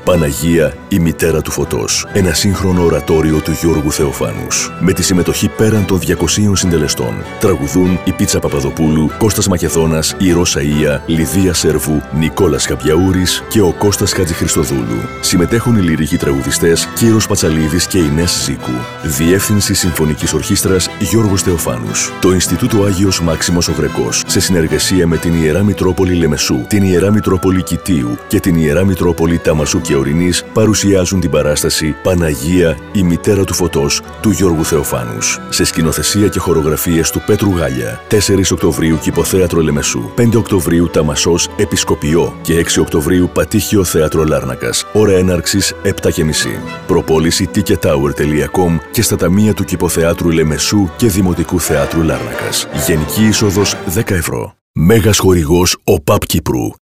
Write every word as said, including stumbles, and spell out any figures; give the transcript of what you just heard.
Παναγία, η μητέρα του φωτός. Ένα σύγχρονο ορατόριο του Γιώργου Θεοφάνους. Με τη συμμετοχή πέραν των διακοσίων συντελεστών. Τραγουδούν η Πίτσα Παπαδοπούλου, Κώστας Μακεδόνας, η Ρώσα Ία, Λιδία Σέρβου, Νικόλας Χαπιαούρης και ο Κώστας Χατζηχριστοδούλου. Συμμετέχουν οι λυρικοί τραγουδιστές Κύρος Πατσαλίδης και Ινές Ζήκου. Διεύθυνση Συμφωνικής Ορχήστρας Γιώργος Θεοφάνους. Το Ινστιτούτο Άγιος Μάξιμος ο Γρεκός, σε συνεργασία με την Ιερά Μητρόπολη Λεμεσού, την Ιερά Μητρόπολη Κιτίου και την Ιερά Μητρόπολη Ταμασού και Ορεινής, παρουσιάζουν την παράσταση Παναγία, η μητέρα του φωτός του Γιώργου Θεοφάνους. Σε σκηνοθεσία και χορογραφίες του Πέτρου Γάλια. τέσσερις Οκτωβρίου Κηποθέατρο Λεμεσού, πέντε Οκτωβρίου Ταμασός Επισκοπιό και έξι Οκτωβρίου Πατήχιο Θέατρο Λάρνακας. Ώρα έναρξης επτά και μισή. Προπόληση ticketower τελεία com και στα ταμεία του Κηποθεάτρου Λεμεσού και Δημοτικού Θεάτρου Λάρνακας. Γενική είσοδος δέκα ευρώ. Μέγας χορηγός ο ΠΑΠ Κύπρου.